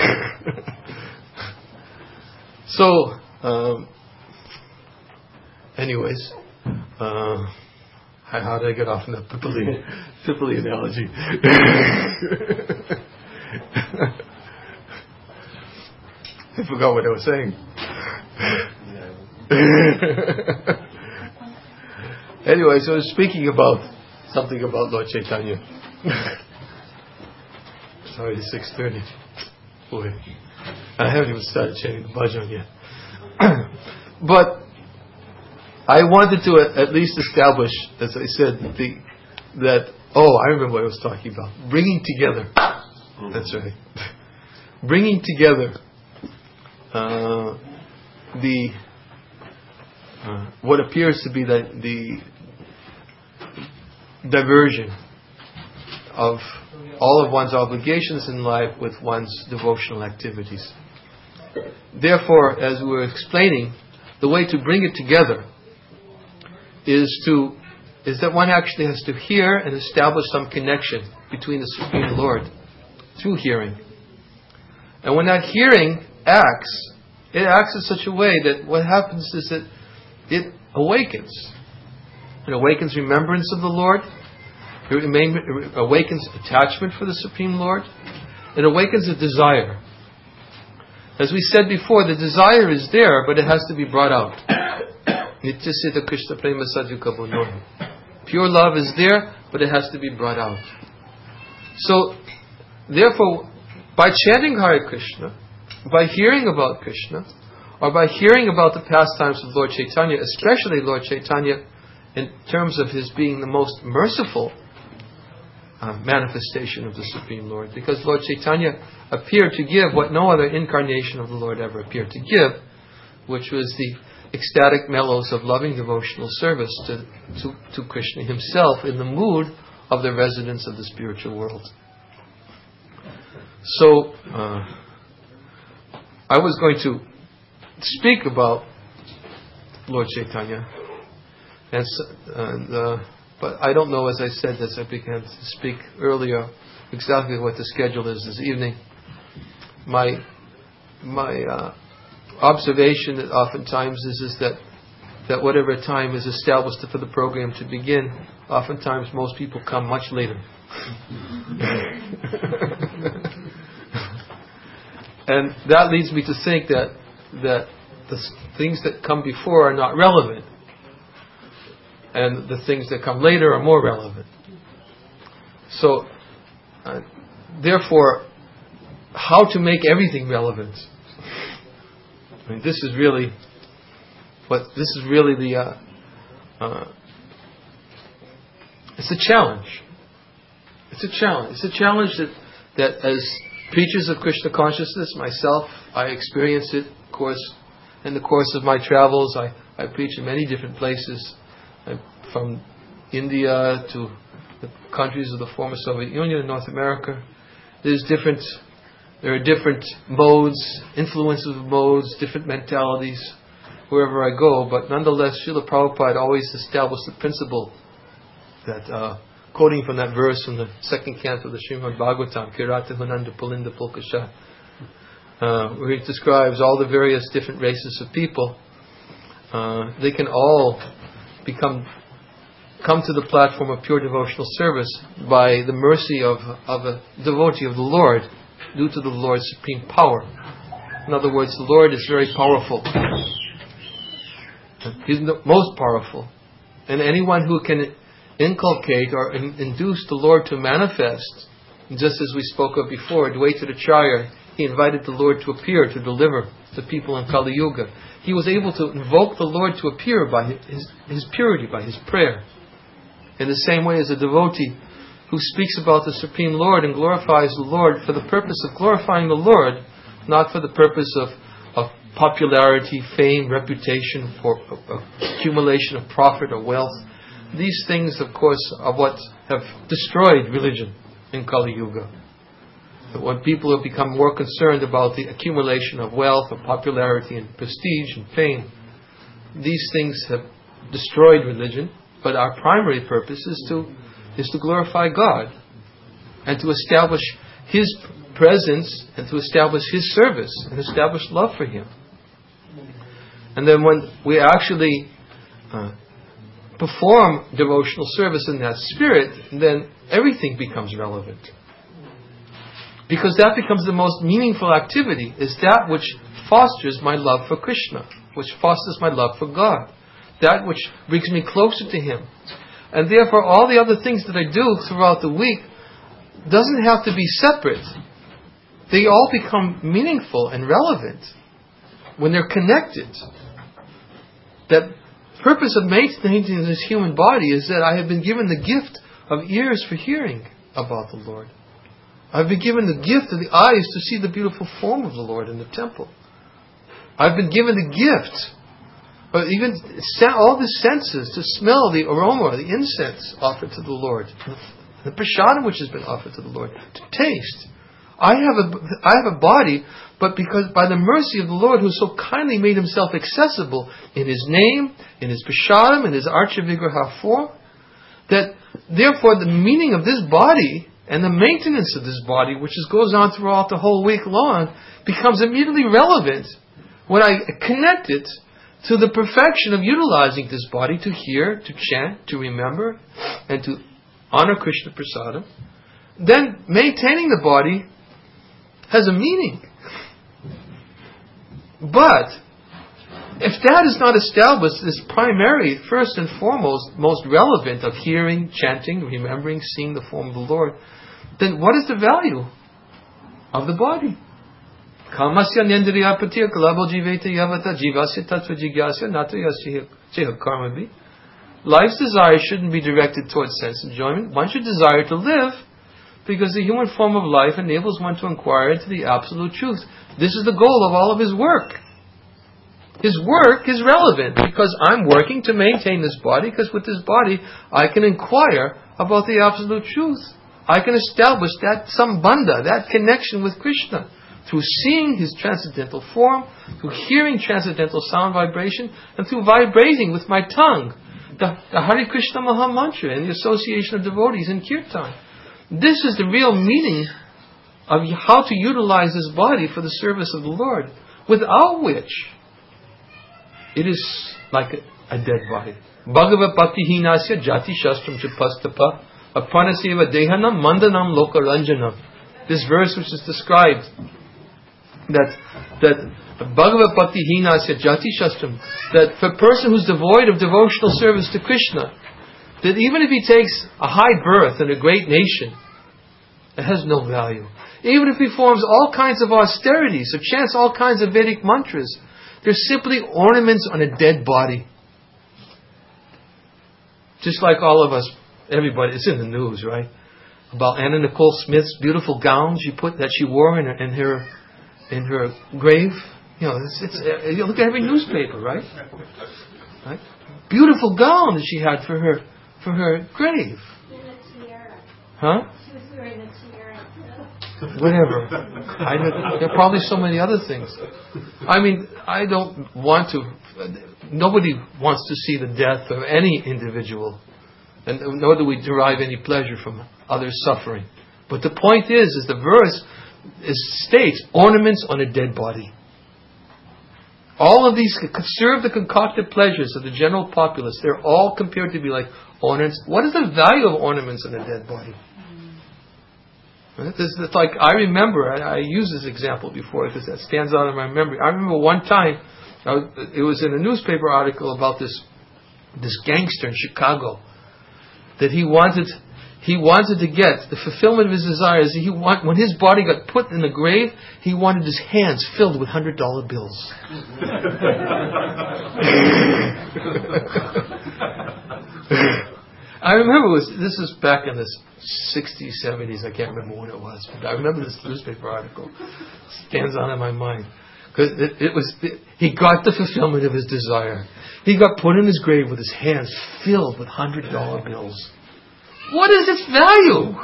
So, um, anyways, uh, how did I get off on that Pipali, Pipali analogy? I forgot what I was saying. Anyway, so I was speaking about something about Lord Chaitanya. Sorry, it's six thirty. Boy, I haven't even started chanting the bhajan yet. But I wanted to at least establish, as I said, the, that, oh, I remember what I was talking about. Bringing together. That's right. Bringing together uh, the uh, what appears to be the, the diversion of all of one's obligations in life with one's devotional activities. Therefore, as we were explaining, the way to bring it together is to is that one actually has to hear and establish some connection between the Supreme Lord through hearing. And when that hearing acts, it acts in such a way that what happens is that it awakens. It awakens remembrance of the Lord. It awakens attachment for the Supreme Lord. It awakens a desire. As we said before, the desire is there, but it has to be brought out. Pure love is there, but it has to be brought out. So, therefore, by chanting Hare Krishna, by hearing about Krishna, or by hearing about the pastimes of Lord Chaitanya, especially Lord Chaitanya, in terms of his being the most merciful Uh, manifestation of the Supreme Lord, because Lord Chaitanya appeared to give what no other incarnation of the Lord ever appeared to give, which was the ecstatic mellows of loving devotional service to, to, to Krishna himself in the mood of the residents of the spiritual world. So, uh, I was going to speak about Lord Chaitanya, and, and uh, but I don't know, as I said, as I began to speak earlier, exactly what the schedule is this evening. My my uh, observation that oftentimes is, is that, that whatever time is established for the program to begin, oftentimes most people come much later. And that leads me to think that that the things that come before are not relevant, and the things that come later are more relevant. So, uh, therefore, how to make everything relevant? I mean, this is really what this is really the. Uh, uh, it's a challenge. It's a challenge. It's a challenge that that as preachers of Krishna consciousness, myself, I experience it. Of course, in the course of my travels, I, I preach in many different places. From India to the countries of the former Soviet Union and North America, there's different. There are different modes, influences of modes, different mentalities wherever I go. But nonetheless, Srila Prabhupada always established the principle that, uh, quoting from that verse from the second canto of the Srimad Bhagavatam, Kirata Mananda Pulinda Pulkasha, uh, where he describes all the various different races of people. Uh, they can all become come to the platform of pure devotional service by the mercy of, of a devotee of the Lord, due to the Lord's supreme power. In other words, the Lord is very powerful. He's the most powerful. And anyone who can inculcate or in, induce the Lord to manifest, just as we spoke of before, Dvaitacharya, he invited the Lord to appear to deliver the people in Kali Yuga. He was able to invoke the Lord to appear by his, his purity, by his prayer. In the same way as a devotee who speaks about the Supreme Lord and glorifies the Lord for the purpose of glorifying the Lord, not for the purpose of, of popularity, fame, reputation, for uh, accumulation of profit or wealth. These things, of course, are what have destroyed religion in Kali Yuga. When people have become more concerned about the accumulation of wealth or popularity and prestige and fame, these things have destroyed religion. But our primary purpose is to is to glorify God and to establish His presence and to establish His service and establish love for Him. And then when we actually uh, perform devotional service in that spirit, then everything becomes relevant. Because that becomes the most meaningful activity, is that which fosters my love for Krishna, which fosters my love for God, that which brings me closer to Him. And therefore all the other things that I do throughout the week doesn't have to be separate. They all become meaningful and relevant when they're connected. That purpose of maintaining this human body is that I have been given the gift of ears for hearing about the Lord. I've been given the gift of the eyes to see the beautiful form of the Lord in the temple. I've been given the gift, or even all the senses, to smell the aroma, the incense offered to the Lord, the prasadam which has been offered to the Lord, to taste. I have a, I have a body, but because by the mercy of the Lord, who so kindly made Himself accessible in His name, in His prasadam, in His archa vigraha form, that therefore the meaning of this body and the maintenance of this body, which is, goes on throughout the whole week long, becomes immediately relevant when I connect it to the perfection of utilizing this body to hear, to chant, to remember, and to honor Krishna Prasadam. Then maintaining the body has a meaning. But if that is not established as primary, first and foremost, most relevant of hearing, chanting, remembering, seeing the form of the Lord, then what is the value of the body? Kamasya nendriya patiya kalabo jiveta yavata jivasya tattva jigyasya natayasya karma bhi. Life's desire shouldn't be directed towards sense enjoyment. One should desire to live because the human form of life enables one to inquire into the absolute truth. This is the goal of all of his work. His work is relevant because I'm working to maintain this body, because with this body I can inquire about the absolute truth. I can establish that sambandha, that connection with Krishna, through seeing His transcendental form, through hearing transcendental sound vibration, and through vibrating with my tongue the, the Hare Krishna Maha Mantra and the association of devotees in Kirtan. This is the real meaning of how to utilize this body for the service of the Lord, without which it is like a, a dead body. Bhagavad Bhakti Hinasya Jati Shastram Chapastapa Apanaseva Dehanam Mandanam Loka Ranjanam. This verse which is described that that Bhagavad Bhakti Hinasya Jati Shastram, that for a person who's devoid of devotional service to Krishna, that even if he takes a high birth in a great nation, it has no value. Even if he performs all kinds of austerities or chants all kinds of Vedic mantras, they're simply ornaments on a dead body. Just like all of us, everybody, it's in the news, right? About Anna Nicole Smith's beautiful gown she put that she wore in her in her, in her grave. You know, it's, it's uh, you look at every newspaper, right? Right? Beautiful gown that she had for her for her grave. Huh? She was wearing a tiara. Whatever. I don't, there are probably so many other things. I mean, I don't want to. Nobody wants to see the death of any individual, and nor do we derive any pleasure from others' suffering. But the point is, is the verse is, states ornaments on a dead body. All of these serve the concocted pleasures of the general populace. They're all compared to be like ornaments. What is the value of ornaments on a dead body? It's, it's like, I remember, I, I used this example before because that stands out in my memory. I remember one time Now, it was in a newspaper article about this this gangster in Chicago that he wanted he wanted to get the fulfillment of his desires. He want, when his body got put in the grave, he wanted his hands filled with hundred dollar bills. I remember it was this is back in the sixties, seventies. I can't remember when it was, but I remember this newspaper article. It stands on in my mind. Because it, it was, it, he got the fulfillment of his desire. He got put in his grave with his hands filled with hundred dollar bills. What is its value?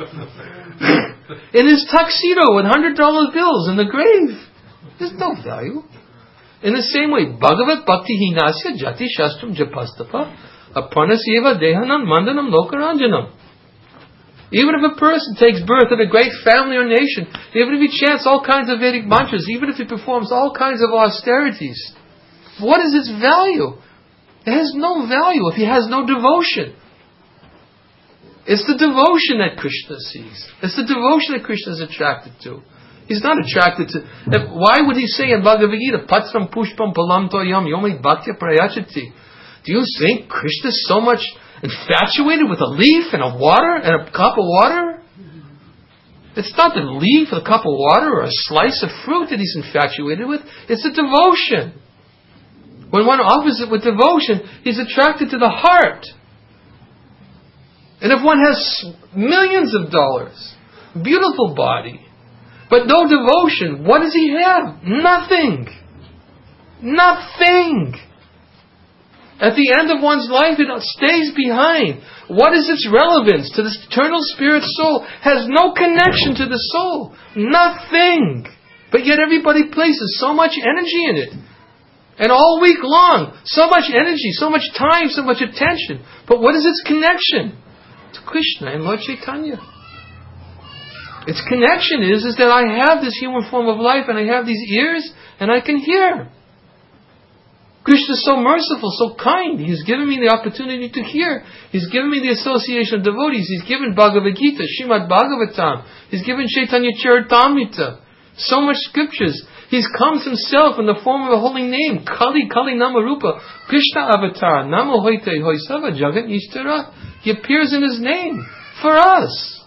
In his tuxedo with hundred dollar bills in the grave. There's no value. In the same way, Bhagavat Bhakti Hinasya Jati Shastram Japastapa Aparnasyeva Dehanam Mandanam Lokaranjanam. Even if a person takes birth in a great family or nation, even if he chants all kinds of Vedic mantras, even if he performs all kinds of austerities, what is its value? It has no value if he has no devotion. It's the devotion that Krishna sees. It's the devotion that Krishna is attracted to. He's not attracted to... Why would he say in Bhagavad Gita, Patram Pushpam Palam Toyam Yomi Bhaktya Prayachati? Do you think Krishna is so much infatuated with a leaf and a water and a cup of water? It's not the leaf or the cup of water or a slice of fruit that he's infatuated with. It's a devotion. When one offers it with devotion, he's attracted to the heart. And if one has millions of dollars, beautiful body, but no devotion, what does he have? Nothing. Nothing. At the end of one's life, it stays behind. What is its relevance to this eternal spirit soul? Has no connection to the soul. Nothing. But yet everybody places so much energy in it. And all week long, so much energy, so much time, so much attention. But what is its connection? To Krishna and Lord Chaitanya. Its connection is, is that I have this human form of life and I have these ears and I can hear. Krishna is so merciful, so kind. He's given me the opportunity to hear. He's given me the association of devotees. He's given Bhagavad Gita, Srimad Bhagavatam. He's given Chaitanya Charitamrita. So much scriptures. He's come himself in the form of a holy name. Kali, Kali Nama Rupa. Krishna Avatar. Namo Hoite Hoisava Jagat Nishtara. He appears in his name for us.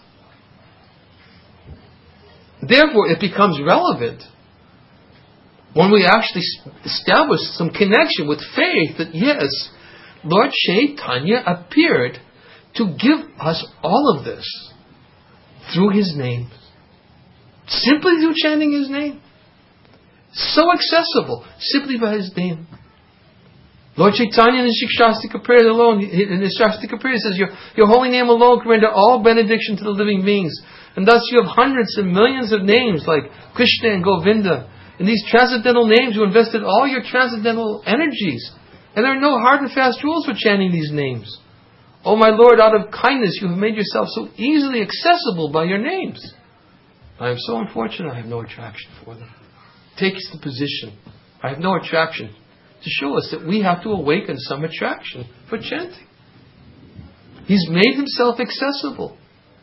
Therefore, it becomes relevant when we actually establish some connection with faith that yes, Lord Chaitanya appeared to give us all of this through his name. Simply through chanting his name. So accessible, simply by his name. Lord Chaitanya in his Shikshastika prayer alone, in his Shastika prayer, says, your, your holy name alone can render all benediction to the living beings. And thus you have hundreds and millions of names like Krishna and Govinda. In these transcendental names, you invested all your transcendental energies. And there are no hard and fast rules for chanting these names. Oh my Lord, out of kindness, you have made yourself so easily accessible by your names. I am so unfortunate I have no attraction for them. Takes the position. I have no attraction. To show us that we have to awaken some attraction for chanting. He's made himself accessible.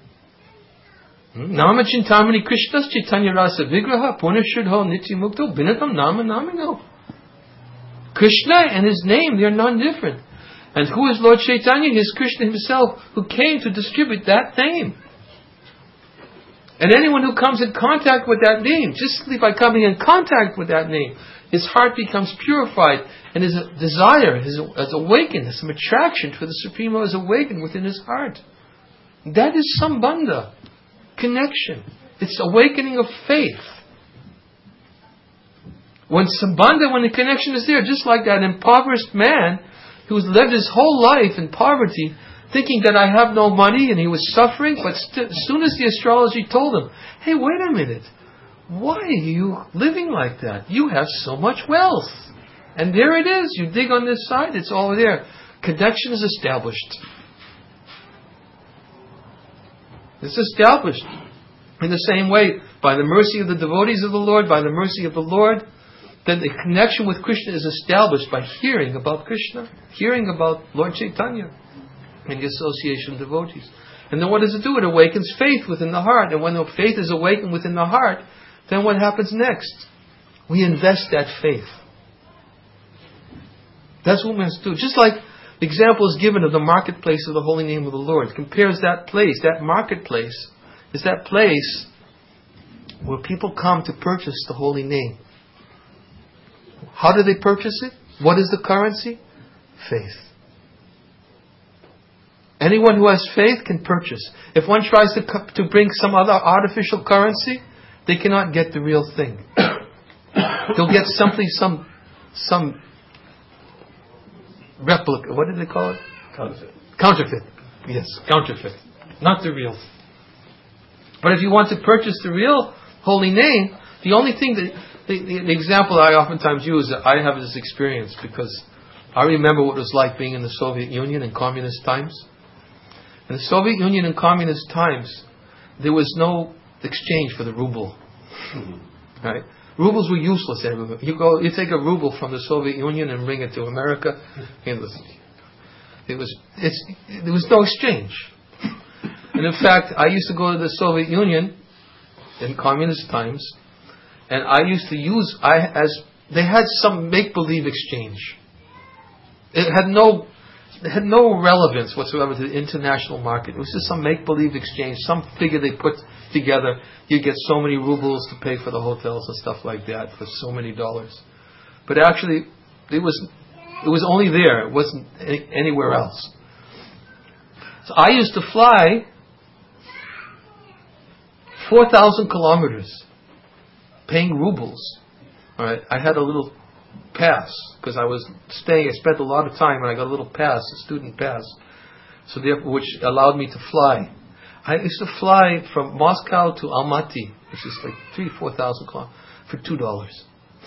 Nama Chintamani Krishnas Chaitanya Rasa Vigraha Purnashudho Nityamukto Binatam Nama Namino. Krishna and his name, they are non-different. And who is Lord Chaitanya? He is Krishna himself who came to distribute that name. And anyone who comes in contact with that name, just simply by coming in contact with that name, his heart becomes purified and his desire his, has awakened, some attraction for the Supremo is awakened within his heart. That is sambandha. Connection. It's awakening of faith. When sambandha, when the connection is there, just like that impoverished man who's lived his whole life in poverty, thinking that I have no money and he was suffering, but st- as soon as the astrology told him, hey, wait a minute, why are you living like that? You have so much wealth. And there it is. You dig on this side, it's all there. Connection is established. It's established. In the same way, by the mercy of the devotees of the Lord, by the mercy of the Lord, then the connection with Krishna is established by hearing about Krishna, hearing about Lord Chaitanya, and the association of devotees. And then what does it do? It awakens faith within the heart. And when the faith is awakened within the heart, then what happens next? We invest that faith. That's what we must do. Just like the example is given of the marketplace of the holy name of the Lord. It compares that place, that marketplace, is that place where people come to purchase the holy name. How do they purchase it? What is the currency? Faith. Anyone who has faith can purchase. If one tries to to bring some other artificial currency, they cannot get the real thing. They'll get simply some some replica. What did they call it? Counterfeit. Counterfeit. Yes, counterfeit. Not the real. But if you want to purchase the real holy name, the only thing that the, the, the example I oftentimes use, I have this experience because I remember what it was like being in the Soviet Union in communist times. In the Soviet Union in communist times, there was no exchange for the ruble. Mm-hmm. Right? Rubles were useless everywhere. You go, you take a ruble from the Soviet Union and bring it to America. It was, it was, it's, there was no exchange. And in fact, I used to go to the Soviet Union in communist times, and I used to use, I as they had some make-believe exchange. It had no, it had no relevance whatsoever to the international market. It was just some make-believe exchange, some figure they put together. You get so many rubles to pay for the hotels and stuff like that for so many dollars. But actually, it was it was only there. It wasn't any, anywhere else. So I used to fly four thousand kilometers, paying rubles. All right, I had a little pass because I was staying. I spent a lot of time, and I got a little pass, a student pass, so therefore, which allowed me to fly. I used to fly from Moscow to Almaty, which is like three, four thousand kilometers, for two dollars.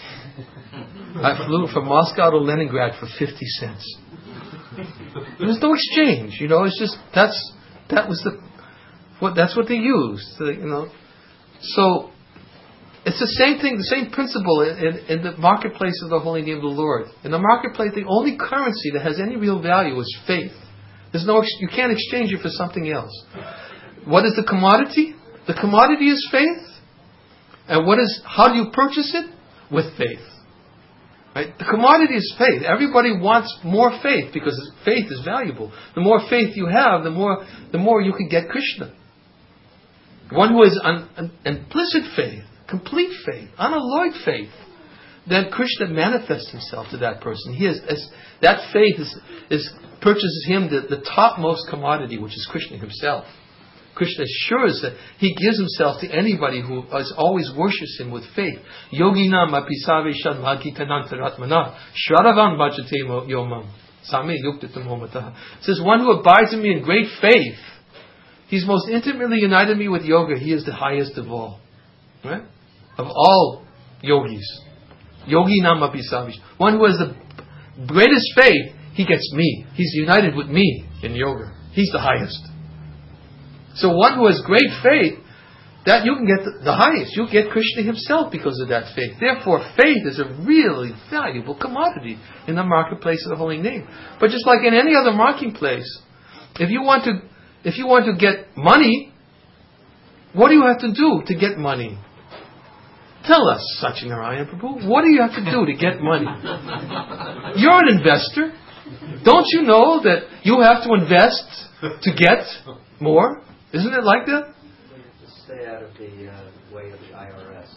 I flew from Moscow to Leningrad for fifty cents. There was no exchange, you know. It's just that's that was the what that's what they used, you know. So it's the same thing, the same principle in, in, in the marketplace of the holy name of the Lord. In the marketplace, the only currency that has any real value is faith. There's no you can't exchange it for something else. What is the commodity? The commodity is faith. And what is how do you purchase it? With faith. Right? The commodity is faith. Everybody wants more faith because faith is valuable. The more faith you have, the more the more you can get Krishna. One who has un, un, implicit faith, complete faith, unalloyed faith, then Krishna manifests himself to that person. He is as, that faith is, is purchases him the, the topmost commodity, which is Krishna himself. Krishna assures that he gives himself to anybody who is always worships him with faith. Yoginam apisave shadmagitanantaratmana shradavan bhajate yomam same yuktitam homataha. It says, one who abides in me in great faith, he's most intimately united me with yoga. He is the highest of all. Right? Of all yogis. Yoginam apisave. One who has the greatest faith, he gets me. He's united with me in yoga. He's the highest. So one who has great faith, that you can get the, the highest. You get Krishna himself because of that faith. Therefore, faith is a really valuable commodity in the marketplace of the holy name. But just like in any other marketplace, if you want to, if you want to get money, what do you have to do to get money? Tell us, Satyanarayana Prabhu, what do you have to do to get money? You're an investor. Don't you know that you have to invest to get more? Isn't it like that? Just stay out of the uh, way of the I R S.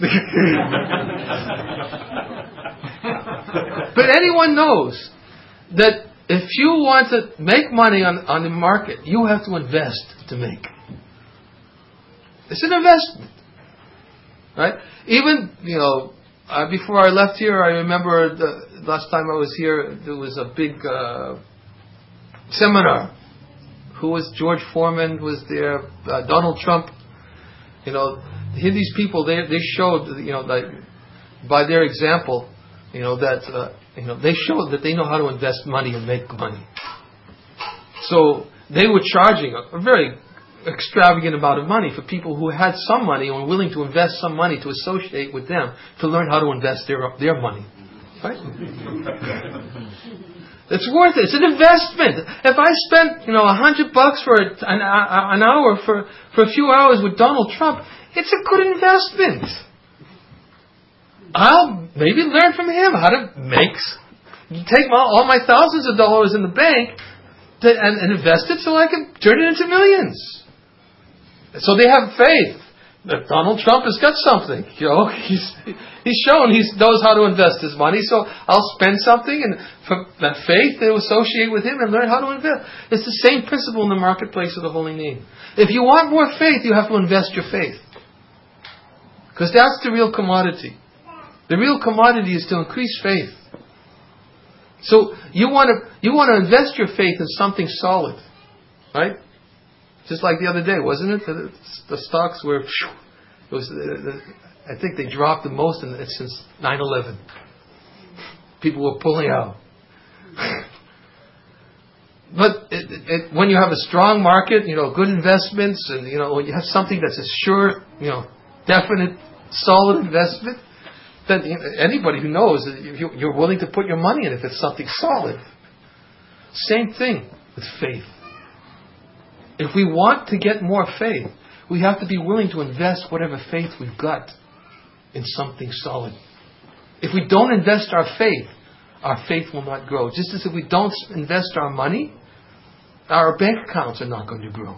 But anyone knows that if you want to make money on, on the market, you have to invest to make. It's an investment. Right? Even, you know, uh, before I left here, I remember the last time I was here, there was a big uh, seminar. Who was George Foreman? Was there uh, Donald Trump? You know, these people they they showed you know like by their example, you know that uh, you know they showed that they know how to invest money and make money. So they were charging a, a very extravagant amount of money for people who had some money and were willing to invest some money to associate with them to learn how to invest their their money. Right? It's worth it. It's an investment. If I spent, you know, a hundred bucks for an, an hour for, for a few hours with Donald Trump, it's a good investment. I'll maybe learn from him how to make take my, all my thousands of dollars in the bank to, and, and invest it so I can turn it into millions. So they have faith that Donald Trump has got something. You know, he's he's shown he knows how to invest his money. So I'll spend something, and from that faith they will associate with him and learn how to invest. It's the same principle in the marketplace of the holy name. If you want more faith, you have to invest your faith, because that's the real commodity. The real commodity is to increase faith. So you want to you want to invest your faith in something solid, right? Just like the other day, wasn't it? The, the stocks were, it was, I think they dropped the most in, since nine eleven. People were pulling out. But it, it, when you have a strong market, you know, good investments, and you know, when you have something that's a sure, you know, definite, solid investment, then you know, anybody who knows that you, you're willing to put your money in if it's something solid. Same thing with faith. If we want to get more faith, we have to be willing to invest whatever faith we've got in something solid. If we don't invest our faith, our faith will not grow. Just as if we don't invest our money, our bank accounts are not going to grow.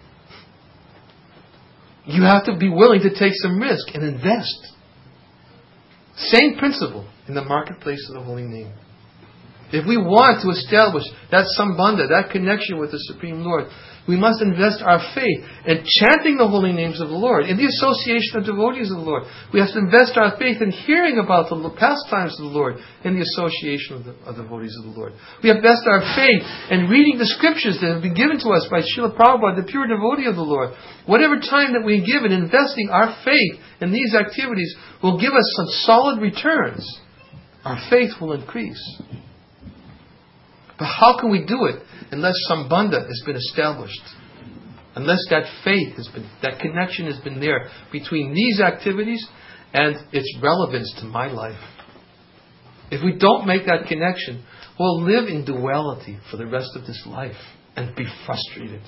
You have to be willing to take some risk and invest. Same principle in the marketplace of the holy name. If we want to establish that sambandha, that connection with the Supreme Lord, we must invest our faith in chanting the holy names of the Lord, in the association of devotees of the Lord. We have to invest our faith in hearing about the pastimes of the Lord, in the association of the of devotees of the Lord. We have to invest our faith in reading the scriptures that have been given to us by Srila Prabhupada, the pure devotee of the Lord. Whatever time that we give in investing our faith in these activities will give us some solid returns. Our faith will increase. But how can we do it unless sambandha has been established? Unless that faith has been, that connection has been there between these activities and its relevance to my life. If we don't make that connection, we'll live in duality for the rest of this life and be frustrated.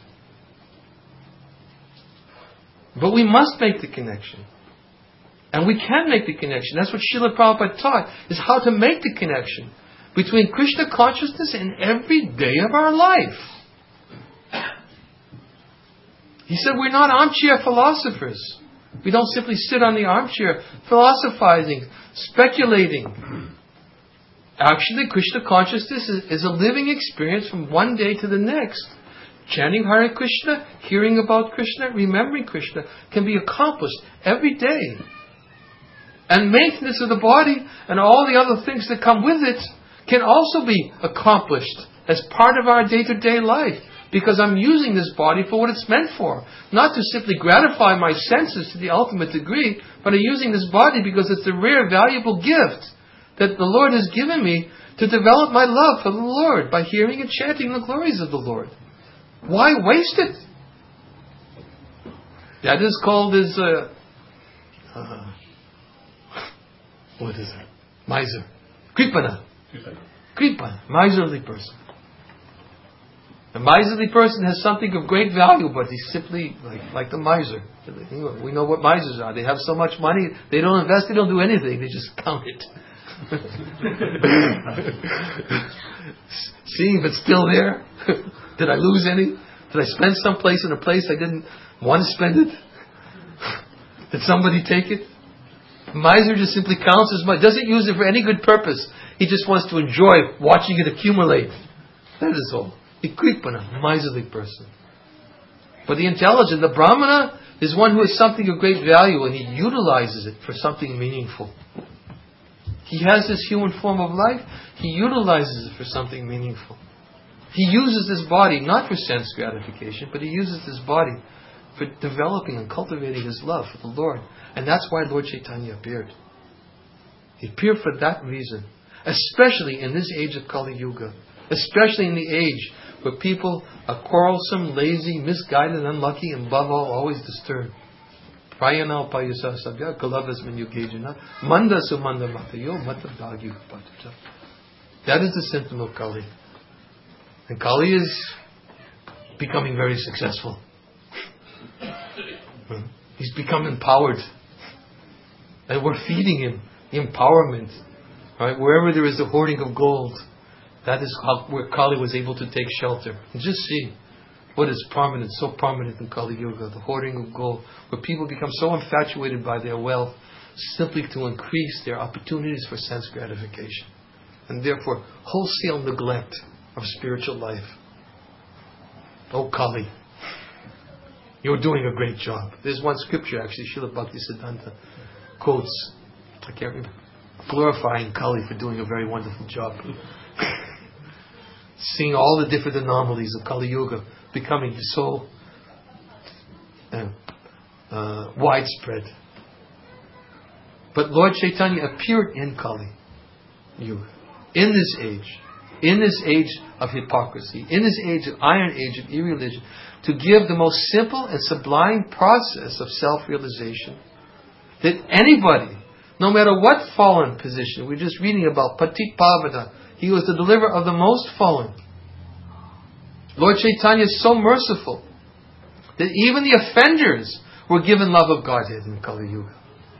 But we must make the connection. And we can make the connection. That's what Srila Prabhupada taught, is how to make the connection between Krishna consciousness in every day of our life. He said we're not armchair philosophers. We don't simply sit on the armchair philosophizing, speculating. Actually, Krishna consciousness is, is a living experience from one day to the next. Chanting Hare Krishna, hearing about Krishna, remembering Krishna can be accomplished every day. And maintenance of the body and all the other things that come with it can also be accomplished as part of our day-to-day life, because I'm using this body for what it's meant for. Not to simply gratify my senses to the ultimate degree, but I'm using this body because it's a rare, valuable gift that the Lord has given me to develop my love for the Lord by hearing and chanting the glories of the Lord. Why waste it? That is called as uh, uh, what is it? Miser. Kripana. Kripa, miserly person. A miserly person has something of great value, but he's simply like, like the miser. We know what misers are. They have so much money, they don't invest, they don't do anything, they just count it. Seeing if it's still there. Did I lose any? Did I spend someplace in a place I didn't want to spend it? Did somebody take it? A miser just simply counts his money, doesn't use it for any good purpose. He just wants to enjoy watching it accumulate. That is all. The Kripana, miserly person. But the intelligent, the Brahmana, is one who has something of great value and he utilizes it for something meaningful. He has this human form of life, he utilizes it for something meaningful. He uses his body not for sense gratification, but he uses his body for developing and cultivating his love for the Lord. And that's why Lord Chaitanya appeared. He appeared for that reason. Especially in this age of Kali Yuga. Especially in the age where people are quarrelsome, lazy, misguided, unlucky, and above all, always disturbed. Prayana payasa sabya kalavasman yugejana manda sumanda matayo matadagyu patuja. That is the symptom of Kali. And Kali is becoming very successful. He's become empowered. And we're feeding him empowerment. Right? Wherever there is the hoarding of gold, that is how, where Kali was able to take shelter. And just see what is prominent, so prominent in Kali Yuga, the hoarding of gold, where people become so infatuated by their wealth simply to increase their opportunities for sense gratification. And therefore, wholesale neglect of spiritual life. Oh Kali, you're doing a great job. There's one scripture actually, Srila Bhaktisiddhanta quotes, I can't remember, glorifying Kali for doing a very wonderful job. Seeing all the different anomalies of Kali Yuga becoming so uh, uh, widespread. But Lord Chaitanya appeared in Kali Yuga, in this age, in this age of hypocrisy, in this age of iron age of irreligion, to give the most simple and sublime process of self-realization that anybody, no matter what fallen position, we're just reading about Patit Pavana, he was the deliverer of the most fallen. Lord Chaitanya is so merciful that even the offenders were given love of Godhead in Kali Yuga.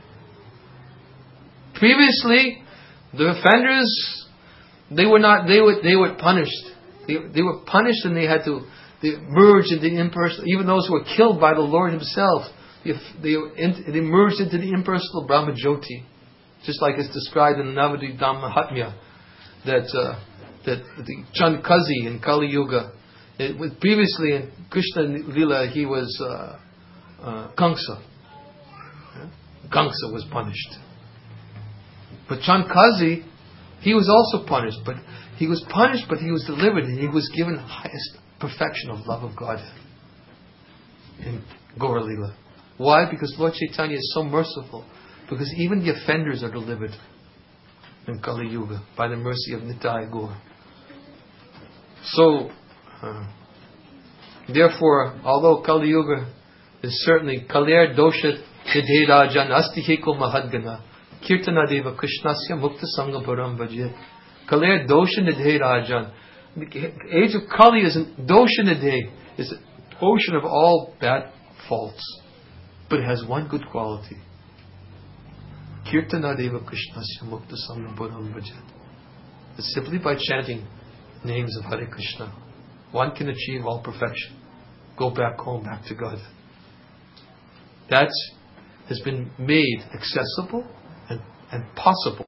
Previously, the offenders, they were not, they were, they were punished. They, they were punished and they had to they merge into the impersonal, even those who were killed by the Lord Himself, they, they, they merged into the impersonal Brahmajyoti. Just like it's described in the Navadvip Mahatmya, that, uh, that the Chandkazi in Kali Yuga, it was previously in Krishna Lila, he was uh, uh, Kamsa. Yeah? Kamsa was punished. But Chandkazi, he was also punished, but he was punished, but he was delivered, and he was given the highest perfection of love of God in Gaura Lila. Why? Because Lord Chaitanya is so merciful. Because even the offenders are delivered in Kali Yuga by the mercy of Nitai Gaur. So, uh, therefore, although Kali Yuga is certainly Kalir Doshat Yadhe Rajan Asti Heko Mahadgana Kirtana Deva Krishnasya Mukta Sangha Param Bhajet. Kalir Dosha Nidhe Rajan. The age of Kali is an Dosha Nidhe, is an ocean of all bad faults. But it has one good quality. Kirtana Deva Krishnasya Mukta Sangha Param Bhajet. It's simply by chanting names of Hare Krishna, one can achieve all perfection. Go back home, back to God. That has been made accessible and, and possible